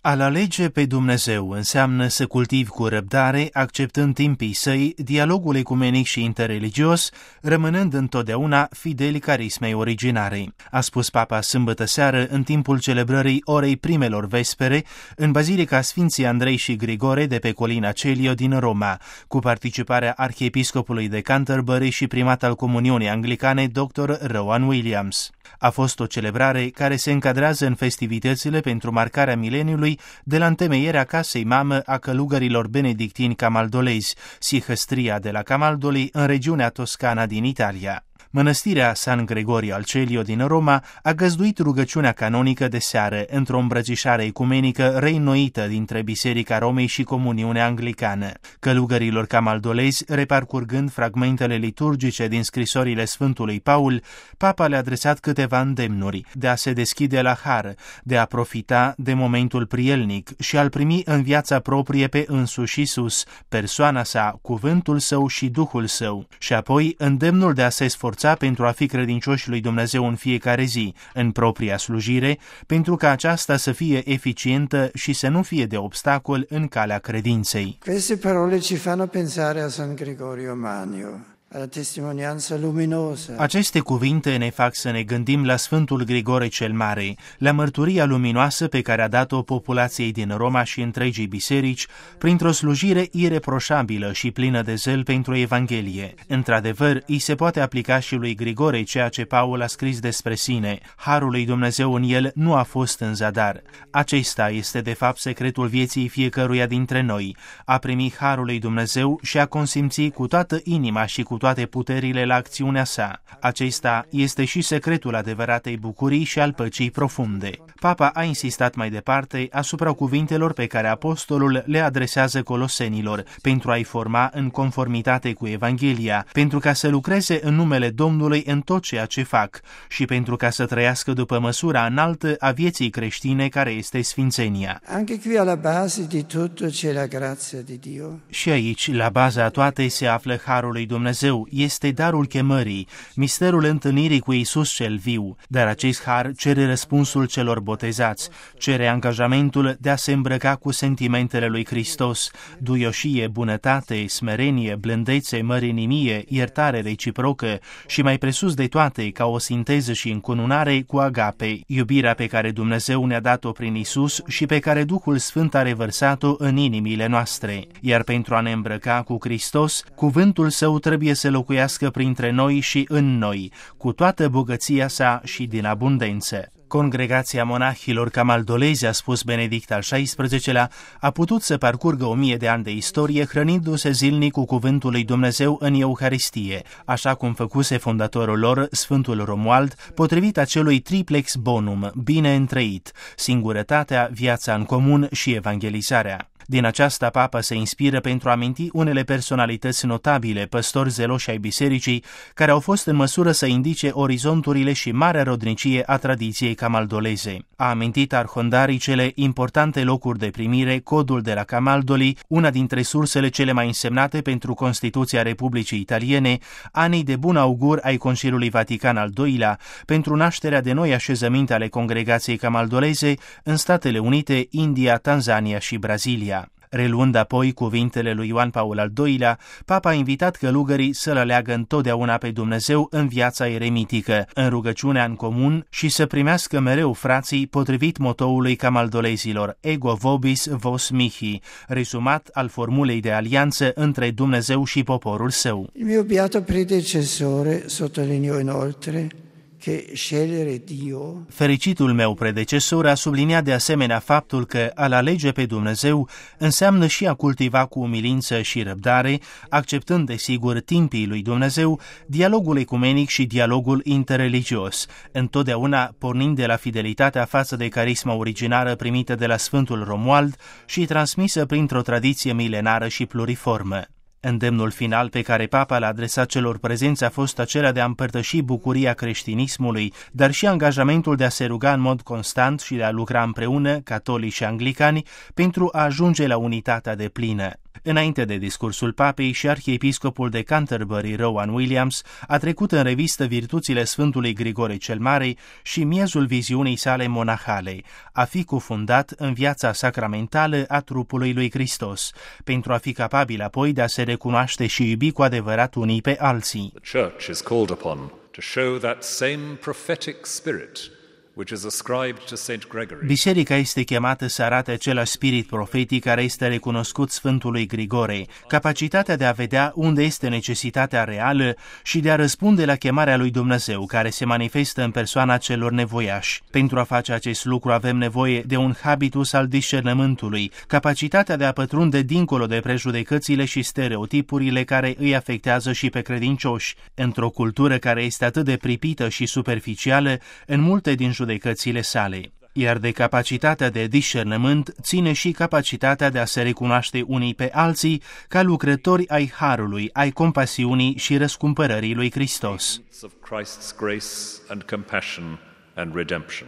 A-L alege pe Dumnezeu înseamnă să cultivi cu răbdare, acceptând timpii săi, dialogul ecumenic și interreligios, rămânând întotdeauna fideli carismei originare, a spus Papa sâmbătă seară în timpul celebrării orei primelor vespere în Bazilica Sfinții Andrei și Grigore de pe Colina Celio din Roma, cu participarea arhiepiscopului de Canterbury și primat al Comuniunii Anglicane, Dr. Rowan Williams. A fost o celebrare care se încadrează în festivitățile pentru marcarea mileniului de la întemeierea casei mamă a călugărilor benedictini camaldolezi, Sihăstria de la Camaldoli, în regiunea Toscana din Italia. Mănăstirea San Gregorio al Celio din Roma a găzduit rugăciunea canonică de seară într-o îmbrățișare ecumenică reînnoită dintre Biserica Romei și Comuniunea Anglicană. Călugărilor camaldolezi, reparcurgând fragmentele liturgice din scrisorile Sfântului Paul, Papa le-a adresat câteva îndemnuri de a se deschide la har, de a profita de momentul prielnic și a-L primi în viața proprie pe însuși Iisus, persoana sa, cuvântul său și Duhul său, și apoi îndemnul de a se sforța pentru a fi credincioși lui Dumnezeu în fiecare zi, în propria slujire, pentru ca aceasta să fie eficientă și să nu fie de obstacol în calea credinței. Queste parole ci fanno pensare a San Gregorio Magno, alla testimonianza luminosa. Aceste cuvinte ne fac să ne gândim la Sfântul Grigore cel Mare, la mărturia luminoasă pe care a dat-o populației din Roma și întregii biserici, printr-o slujire ireproșabilă și plină de zel pentru Evanghelie. Într-adevăr, îi se poate aplica și lui Grigore ceea ce Paul a scris despre sine: harul lui Dumnezeu în el nu a fost în zadar. Acesta este de fapt secretul vieții fiecăruia dintre noi: a primi harul lui Dumnezeu și a consimți cu toată inima și cu toate puterile la acțiunea sa. Acesta este și secretul adevăratei bucurii și al păcii profunde. Papa a insistat mai departe asupra cuvintelor pe care apostolul le adresează colosenilor, pentru a-i forma în conformitate cu Evanghelia, pentru ca să lucreze în numele Domnului în tot ceea ce fac și pentru ca să trăiască după măsura înaltă a vieții creștine, care este sfințenia. Anche qui alla base di tutto c'è la grazia di Dio. Și aici, la baza a toate, se află harul lui Dumnezeu. Este darul chemării, misterul întâlnirii cu Iisus cel viu, dar acest har cere răspunsul celor botezați, cere angajamentul de a se îmbrăca cu sentimentele lui Hristos: duioșie, bunătate, smerenie, blândețe, mărinimie, iertare reciprocă și, mai presus de toate, ca o sinteză și încununare, cu agape, iubirea pe care Dumnezeu ne-a dat-o prin Iisus și pe care Duhul Sfânt a revărsat-o în inimile noastre. Iar pentru a ne îmbrăca cu Hristos, cuvântul Său trebuie să locuiască printre noi și în noi, cu toată bogăția sa și din abundență. Congregația monahilor camaldolezi, a spus Benedict al XVI-lea, a putut să parcurgă 1000 de ani de istorie hrănindu-se zilnic cu cuvântul lui Dumnezeu în Euharistie, așa cum făcuse fondatorul lor, Sfântul Romuald, potrivit acelui triplex bonum, bine întrăit: singurătatea, viața în comun și evangelizarea. Din aceasta, Papa se inspiră pentru a aminti unele personalități notabile, păstori zeloși ai bisericii, care au fost în măsură să indice orizonturile și marea rodnicie a tradiției camaldoleze. A amintit arhondaricele, importante locuri de primire, codul de la Camaldoli, una dintre sursele cele mai însemnate pentru Constituția Republicii Italiene, anii de bun augur ai Conciliului Vatican al II-lea, pentru nașterea de noi așezăminte ale congregației camaldoleze în Statele Unite, India, Tanzania și Brazilia. Reluând apoi cuvintele lui Ioan Paul al II-lea, Papa a invitat călugării să-L aleagă întotdeauna pe Dumnezeu în viața eremitică, în rugăciunea în comun și să primească mereu frații, potrivit motoului camaldolezilor: ego vobis vos mihi, rezumat al formulei de alianță între Dumnezeu și poporul său. Il mio beato predecessore sottolineò inoltre che scegliere Dio. Fericitul meu predecesor a subliniat de asemenea faptul că a-L alege pe Dumnezeu înseamnă și a cultiva cu umilință și răbdare, acceptând desigur timpii lui Dumnezeu, dialogul ecumenic și dialogul interreligios, întotdeauna pornind de la fidelitatea față de carisma originară primită de la Sfântul Romuald și transmisă printr-o tradiție milenară și pluriformă. Îndemnul final pe care Papa l-a adresat celor prezenți a fost acela de a împărtăși bucuria creștinismului, dar și angajamentul de a se ruga în mod constant și de a lucra împreună, catolici și anglicani, pentru a ajunge la unitatea deplină. Înainte de discursul papei, și arhiepiscopul de Canterbury, Rowan Williams, a trecut în revistă virtuțile Sfântului Grigore cel Mare și miezul viziunii sale monahale, a fi cufundat în viața sacramentală a trupului lui Hristos, pentru a fi capabil apoi de a se recunoaște și iubi cu adevărat unii pe alții. The Church is called upon to show that same prophetic spirit which is ascribed to Saint Gregory. Biserica este chemată să arate același spirit profetic care este recunoscut Sfântului Grigore, capacitatea de a vedea unde este necesitatea reală și de a răspunde la chemarea lui Dumnezeu care se manifestă în persoana celor nevoiași. Pentru a face acest lucru avem nevoie de un habitus al discernământului, capacitatea de a pătrunde dincolo de prejudecățile și stereotipurile care îi afectează și pe credincioși, într-o cultură care este atât de pripită și superficială în multe din judecățile sale. Iar de capacitatea de discernământ ține și capacitatea de a se recunoaște unii pe alții ca lucrători ai harului, ai compasiunii și răscumpărării lui Hristos. Of Christ's grace and compassion and redemption.